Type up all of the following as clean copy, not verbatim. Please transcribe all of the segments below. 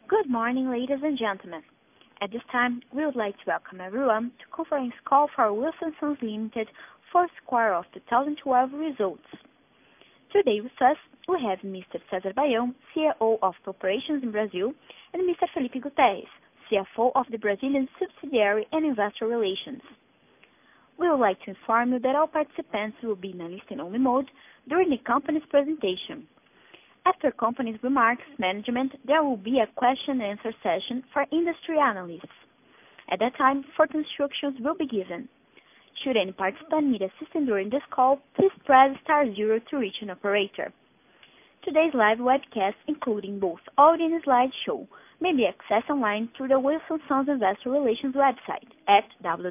Good morning, ladies and gentlemen. At this time, we would like to welcome everyone to conference call for Wilson Sons Limited first quarter of 2012 results. Today with us, we have Mr. Cesar Baião, CEO of Operations in Brazil, and Mr. Felipe Guterres, CFO of the Brazilian subsidiary and Investor Relations. We would like to inform you that all participants will be in a listen-only mode during the company's presentation. After company's remarks, management, there will be a question-and-answer session for industry analysts. At that time, further instructions will be given. Should any participant need assistance during this call, please press *0 to reach an operator. Today's live webcast, including both audio and slideshow, may be accessed online through the Wilson Sons Investor Relations website at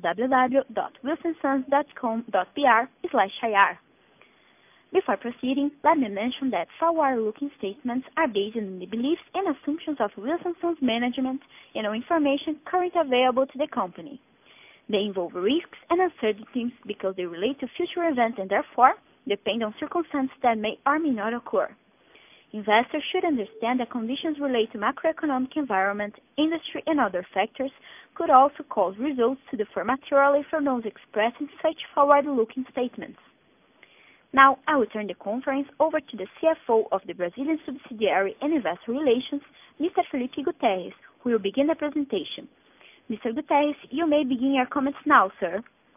www.wilsonsons.com.br/ir. Before proceeding, let me mention that forward-looking statements are based on the beliefs and assumptions of Wilson Sons management and on information currently available to the company. They involve risks and uncertainties because they relate to future events and therefore depend on circumstances that may or may not occur. Investors should understand that conditions related to macroeconomic environment, industry, and other factors could also cause results to differ materially from those expressed in such forward-looking statements. Now, I will turn the conference over to the CFO of the Brazilian subsidiary and Investor Relations, Mr. Felipe Guterres, who will begin the presentation. Mr. Guterres, you may begin your comments now, sir.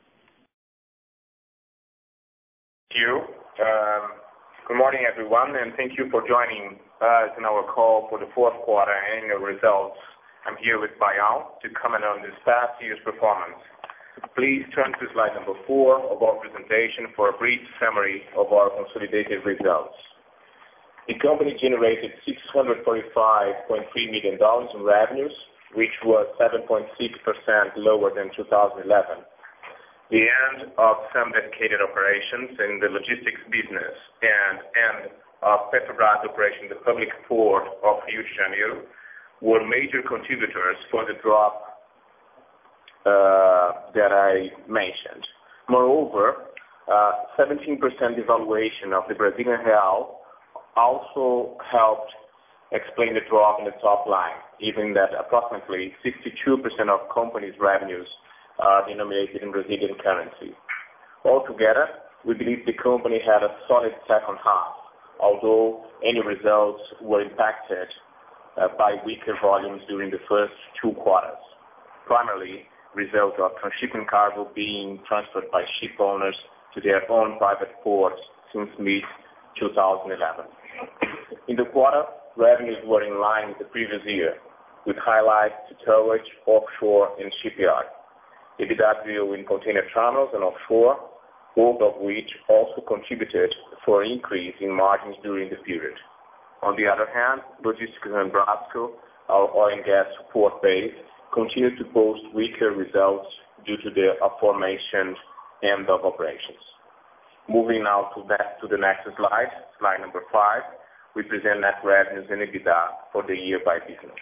Thank you. Good morning, everyone, and thank you for joining us in our call for the fourth quarter annual results. I'm here with Baião to comment on this past year's performance. Please turn to slide number 4 of our presentation for a brief summary of our consolidated results. The company generated $645.3 million in revenues, which was 7.6% lower than 2011. The end of some dedicated operations in the logistics business and end of Petrobras operation in the public port of Rio de Janeiro were major contributors for the drop that I mentioned. Moreover, 17% devaluation of the Brazilian real also helped explain the drop in the top line, given that approximately 62% of company's revenues are denominated in Brazilian currency. Altogether, we believe the company had a solid second half, although any results were impacted by weaker volumes during the first 2 quarters, primarily result of transshipment cargo being transferred by ship owners to their own private ports since mid-2011. In the quarter, revenues were in line with the previous year, with highlights to towage, offshore, and shipyard. EBITDA grew in container terminals and offshore, both of which also contributed for an increase in margins during the period. On the other hand, Logistics and Brasco, our oil and gas support base, continued to post weaker results due to the aforementioned end of operations. Moving now to the next slide, slide number 5, we present net revenues and EBITDA for the year by business.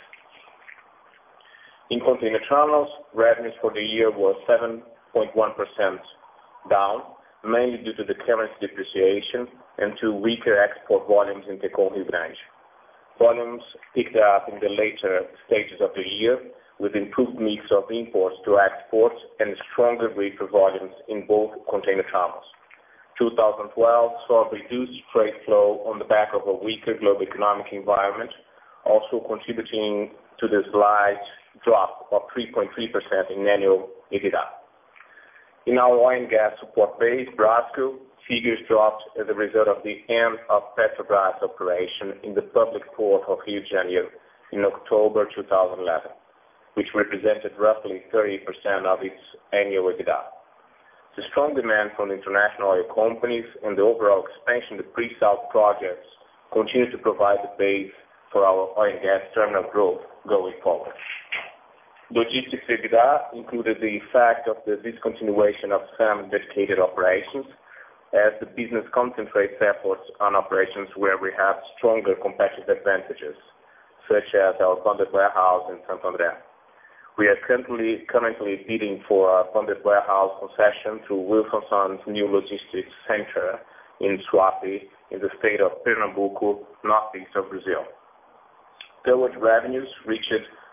In container terminals, revenues for the year were 7.1% down, mainly due to the currency depreciation and to weaker export volumes in Tecon Rio Grande. Volumes picked up in the later stages of the year, with improved mix of imports to exports and stronger reefer volumes in both container terminals. 2012 saw reduced trade flow on the back of a weaker global economic environment, also contributing to the slight drop of 3.3% in annual EBITDA. In our oil and gas support base, Brasco, figures dropped as a result of the end of Petrobras operation in the public port of Rio de Janeiro in October 2011. Which represented roughly 30% of its annual EBITDA. The strong demand from international oil companies and the overall expansion of the pre-salt projects continue to provide the base for our oil and gas terminal growth going forward. Logistics EBITDA included the effect of the discontinuation of some dedicated operations as the business concentrates efforts on operations where we have stronger competitive advantages, such as our bonded warehouse in Santo André. We are currently bidding for a bonded warehouse concession through Wilson Sons' new logistics center in Suape, in the state of Pernambuco, northeast of Brazil. Towage revenues reached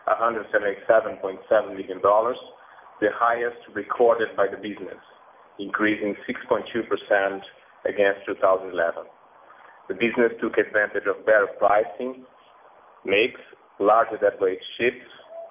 $177.7 million, the highest recorded by the business, increasing 6.2% against 2011. The business took advantage of better pricing, mix, larger deadweight ships,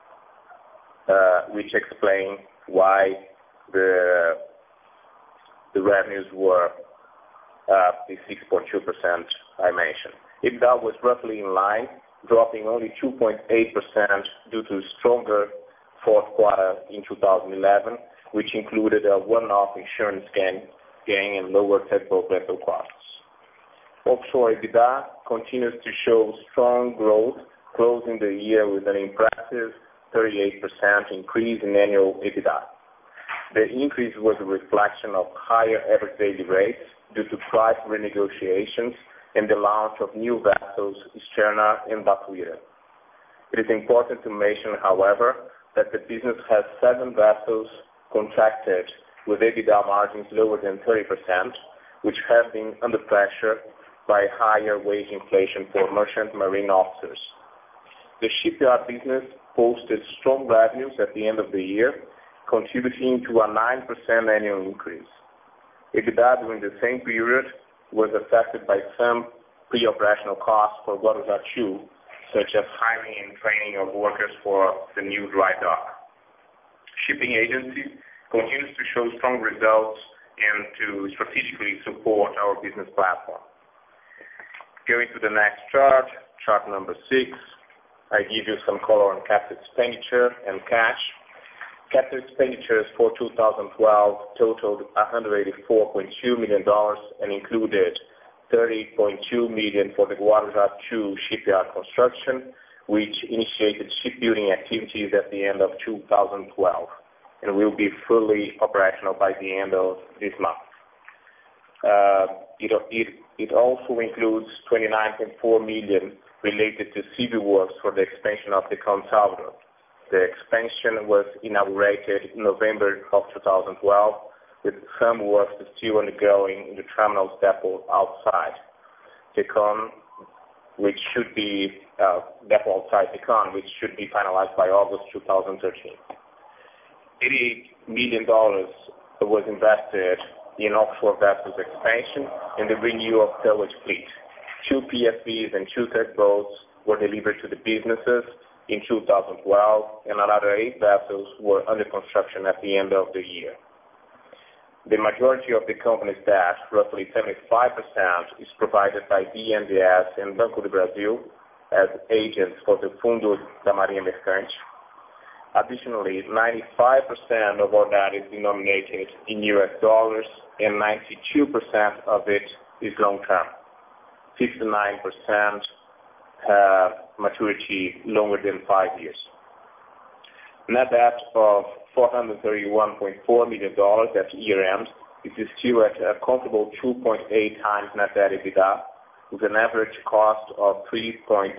which explain why the revenues were the 6.2% I mentioned. EBITDA was roughly in line, dropping only 2.8% due to stronger fourth quarter in 2011, which included a one-off insurance gain and lower tugboat rental costs. Offshore EBITDA continues to show strong growth, closing the year with an impressive 38% increase in annual EBITDA. The increase was a reflection of higher average daily rates due to price renegotiations and the launch of new vessels, Sterna and Batuira. It is important to mention, however, that the business has 7 vessels contracted with EBITDA margins lower than 30%, which have been under pressure by higher wage inflation for merchant marine officers. The shipyard business posted strong revenues at the end of the year, contributing to a 9% annual increase. EBITDA during the same period was affected by some pre-operational costs for Guarujá II, such as hiring and training of workers for the new dry dock. Shipping agency continues to show strong results and to strategically support our business platform. Going to the next chart number 6, I give you some color on capital expenditure and cash. Capital expenditures for 2012 totaled $184.2 million and included $30.2 million for the Guarujá II shipyard construction, which initiated shipbuilding activities at the end of 2012 and will be fully operational by the end of this month. It also includes $29.4 million related to civil works for the expansion of the Con Salvador. The expansion was inaugurated in November of 2012, with some works still undergoing in the terminal's depot outside Tecon, which should be finalized by August 2013. $88 million was invested in offshore vessels expansion and the renewal of towage fleet. 2 PSVs and 2 tugboats were delivered to the businesses in 2012, and another 8 vessels were under construction at the end of the year. The majority of the company's debt, roughly 75%, is provided by BNDES and Banco do Brasil as agents for the Fundo da Marinha Mercante. Additionally, 95% of our debt is denominated in US dollars and 92% of it is long-term. 59% have maturity longer than 5 years. Net debt of $431.4 million at year-end is still at a comfortable 2.8 times net debt EBITDA, with an average cost of 3.6%.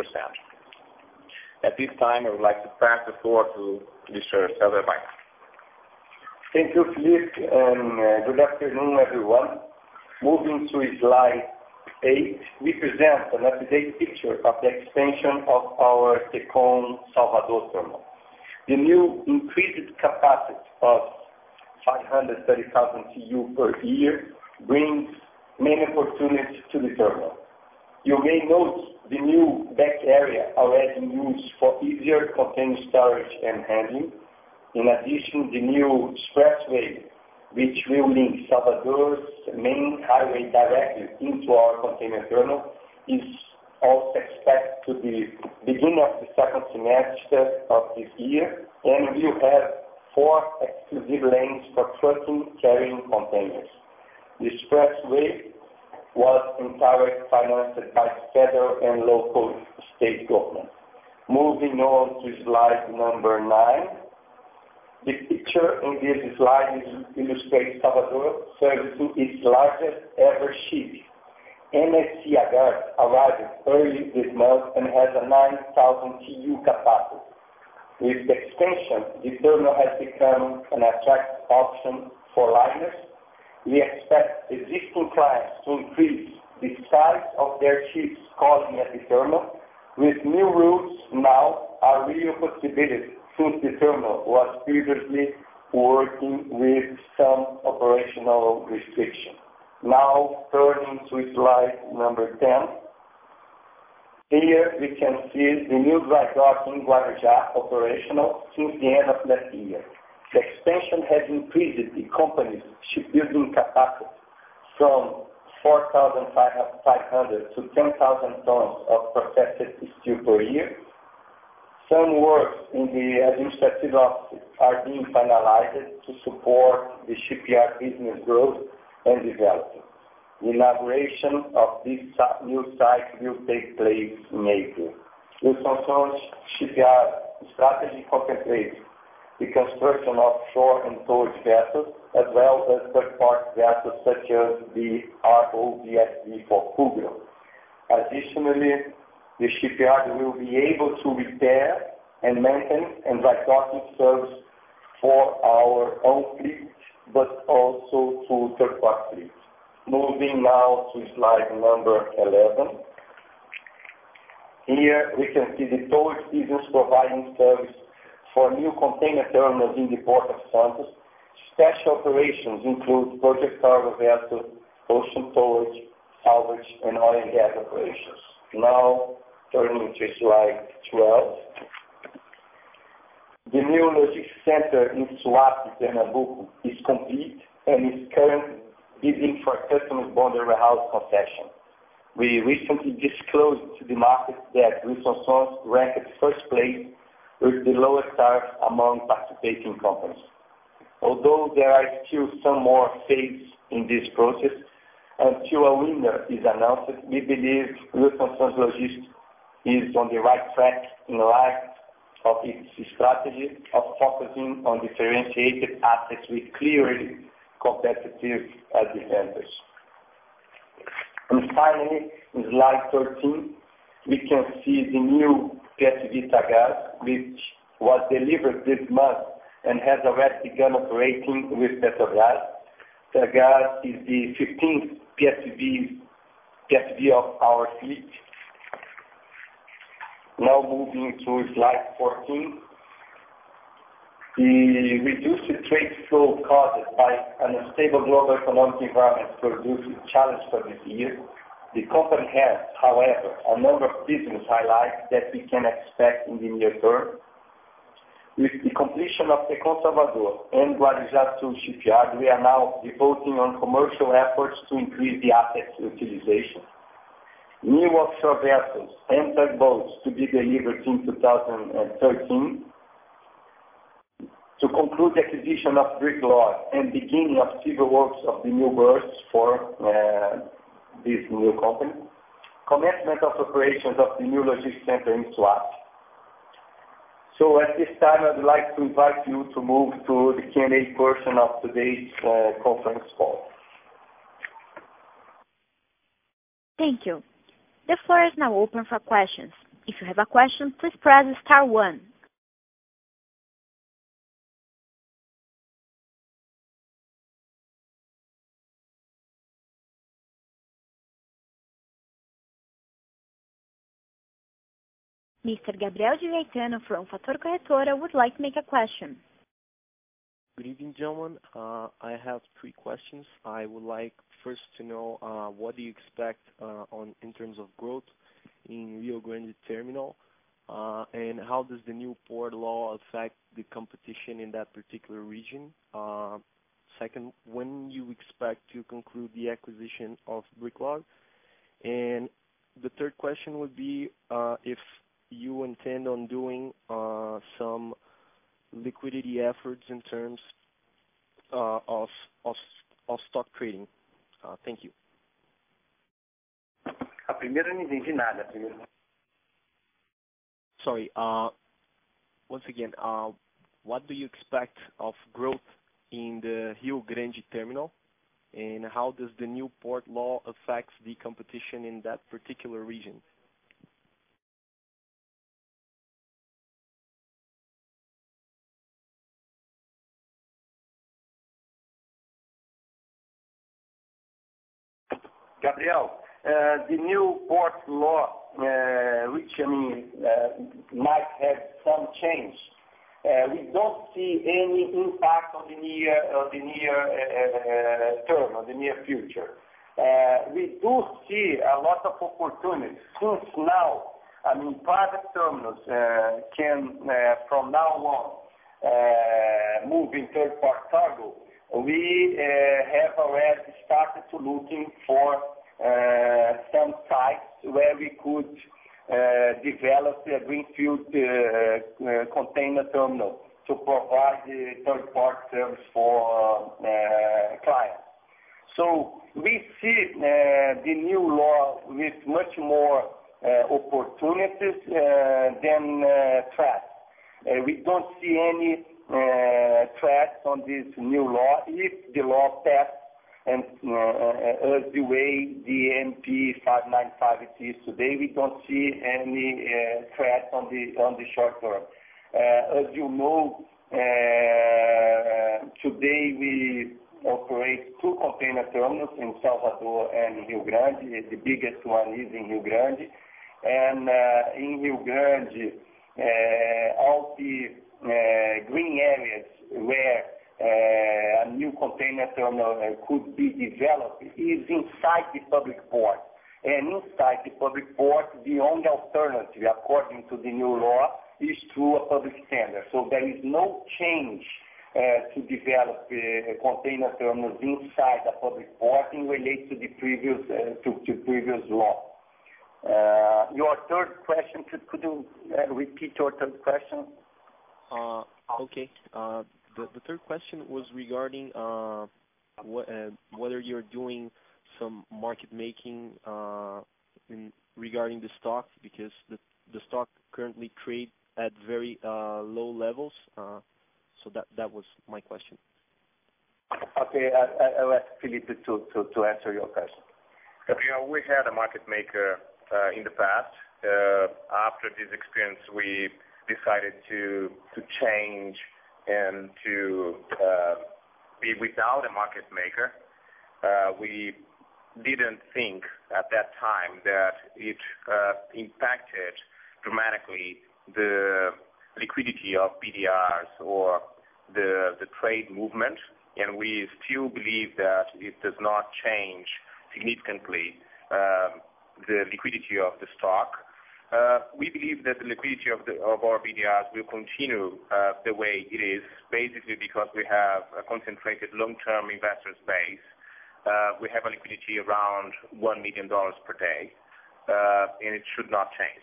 At this time, I would like to pass the floor to Mr. Cesar Baena. Thank you, Felipe, and good afternoon, everyone. Moving to slide 8, we present an up-to-date picture of the expansion of our Tecon Salvador terminal. The new increased capacity of 530,000 TEU per year brings many opportunities to the terminal. You may note the new back area already used for easier container storage and handling. In addition, the new expressway, which will link Salvador's main highway directly into our container terminal, is also expected to be beginning of the second semester of this year, and we will have 4 exclusive lanes for trucking carrying containers. The expressway was entirely financed by federal and local state governments. Moving on to slide number 9. The picture in this slide illustrates Salvador servicing its largest ever ship. MSC Agar arrived early this month and has a 9,000 TEU capacity. With the extension, the terminal has become an attractive option for liners. We expect existing clients to increase the size of their ships calling at the terminal, with new rules now a real possibility since the terminal was previously working with some operational restrictions. Now turning to slide number 10. Here we can see the new dry dock in Guarujá operational since the end of last year. The expansion has increased the company's shipbuilding capacity from 4,500 to 10,000 tons of processed steel per year. Some works in the administrative office are being finalized to support the shipyard business growth and development. The inauguration of this new site will take place in April. Wilson Sons shipyard strategy contemplates the construction of shore and towage vessels, as well as third-party vessels such as the ROVSV for Fugro. Additionally, the shipyard will be able to repair and maintain and dry docking service for our own fleet, but also to third-party fleets. Moving now to slide number 11. Here we can see the towage business providing service for new container terminals in the Port of Santos. Special operations include project cargo vessels, ocean towage, salvage, and oil and gas operations. Now, turning to slide 12. The new logistics center in Suape, Pernambuco is complete and is currently bidding for Customs Border Warehouse concession. We recently disclosed to the market that Wilson Sons ranked first place with the lowest tariff among participating companies. Although there are still some more phases in this process, until a winner is announced, we believe Wilson Sons Logistics is on the right track in light of its strategy of focusing on differentiated assets with clearly competitive advantages. And finally, in slide 13, we can see the new PSV Tagaz, which was delivered this month and has already begun operating with Petrobras. Tagaz is the 15th PSV of our fleet. Now moving to slide 14. The reduced trade flow caused by an unstable global economic environment produced a challenge for this year. The company has, however, a number of business highlights that we can expect in the near term. With the completion of the Conservador and Guarujá Sul shipyard, we are now devoting on commercial efforts to increase the assets utilization. New offshore vessels and tugboats to be delivered in 2013. To conclude the acquisition of Bricklog and beginning of civil works of the new berths for this new company. Commencement of operations of the new logistics center in Suape. So at this time, I'd like to invite you to move to the Q&A portion of today's conference call. Thank you. The floor is now open for questions. If you have a question, please press star 1. Mr. Gabriel de Gaetano from Fator Corretora would like to make a question. Good evening, gentlemen. I have 3 questions. I would like first to know what do you expect in terms of growth in Rio Grande Terminal, and how does the new port law affect the competition in that particular region? Second, when you expect to conclude the acquisition of Bricklog? And the third question would be if you intend on doing some liquidity efforts in terms of stock trading. Thank you. A primeira não entendi nada. Sorry. Once again, what do you expect of growth in the Rio Grande terminal, and how does the new port law affect the competition in that particular region? Gabriel, the new port law, which might have some change, we don't see any impact on the near term, on the near future. We do see a lot of opportunities since now. Private terminals can, from now on, move in third-party cargo. We have already started to looking for some sites where we could develop a greenfield container terminal to provide the third-party service for clients. So we see the new law with much more opportunities than threats. We don't see any threats on this new law if the law passes and the way the MP 595 it is today. We don't see any threats on the short term. As you know, today we operate 2 container terminals in Salvador and Rio Grande. The biggest one is in Rio Grande. And in Rio Grande, all the green areas where a new container terminal could be developed is inside the public port. And inside the public port, the only alternative, according to the new law, is through a public tender. So there is no change to develop container terminals inside the public port in relation to the previous law. Your third question, could you repeat your third question? Okay. The third question was regarding whether you're doing some market making regarding the stock, because the stock currently trades at very low levels. So that was my question. Okay, I'll ask Felipe to answer your question. We had a market maker in the past. After this experience, we decided to change and to be without a market maker. We didn't think at that time that it impacted dramatically the liquidity of BDRs or the trade movement, and we still believe that it does not change significantly the liquidity of the stock. We believe that the liquidity of our BDRs will continue the way it is, basically because we have a concentrated long-term investors base. We have a liquidity around $1 million per day, and it should not change.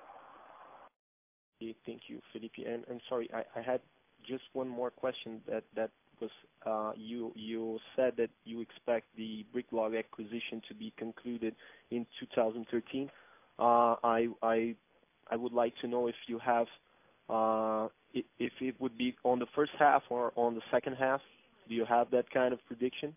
Okay, thank you, Felipe. And sorry, I had just one more question. That was you said that you expect the Bricklog acquisition to be concluded in 2013. I would like to know if you have if it would be on the first half or on the second half. Do you have that kind of prediction?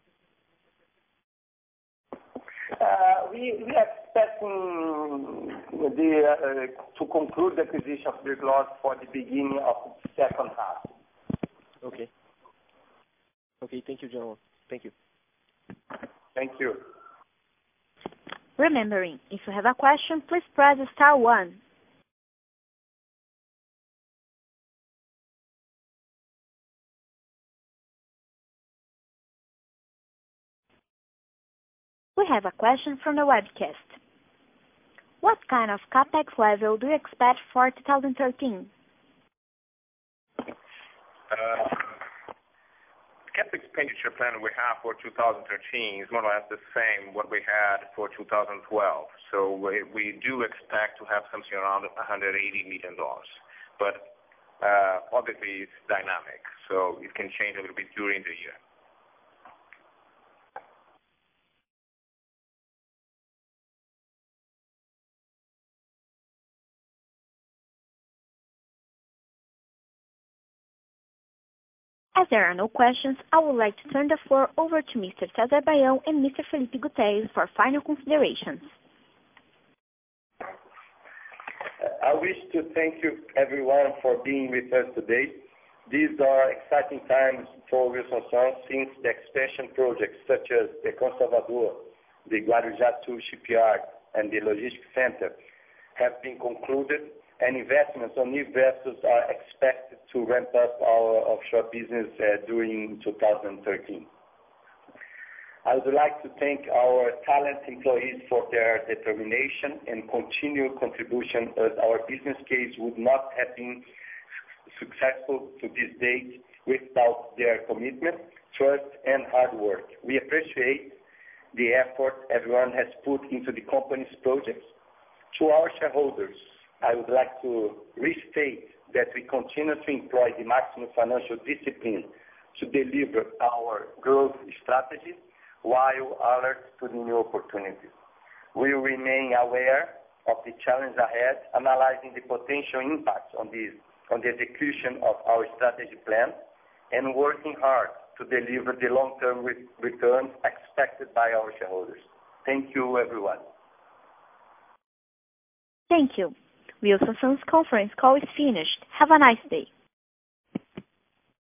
We are expecting to conclude the acquisition of Bricklog for the beginning of the second half. Okay. Okay, thank you, gentlemen. Thank you. Thank you. Remembering, if you have a question, please press star 1. We have a question from the webcast. What kind of capex level do you expect for 2013? Capital expenditure plan we have for 2013 is more or less the same what we had for 2012. So we do expect to have something around $180 million. But obviously it's dynamic, so it can change a little bit during the year. As there are no questions, I would like to turn the floor over to Mr. Cesar Baião and Mr. Felipe Gutierrez for final considerations. I wish to thank you everyone for being with us today. These are exciting times for Wilson Sons since the expansion projects such as the Conservador the Guarujá II shipyard and the logistics center, have been concluded, and investments on new vessels are expected to ramp up our offshore business during 2013. I would like to thank our talented employees for their determination and continued contribution, as our business case would not have been successful to this date without their commitment, trust, and hard work. We appreciate the effort everyone has put into the company's projects. To our shareholders, I would like to restate that we continue to employ the maximum financial discipline to deliver our growth strategy while alert to the new opportunities. We will remain aware of the challenge ahead, analyzing the potential impacts on the execution of our strategy plan, and working hard to deliver the long-term returns expected by our shareholders. Thank you, everyone. Thank you. Wilson Sons conference call is finished. Have a nice day.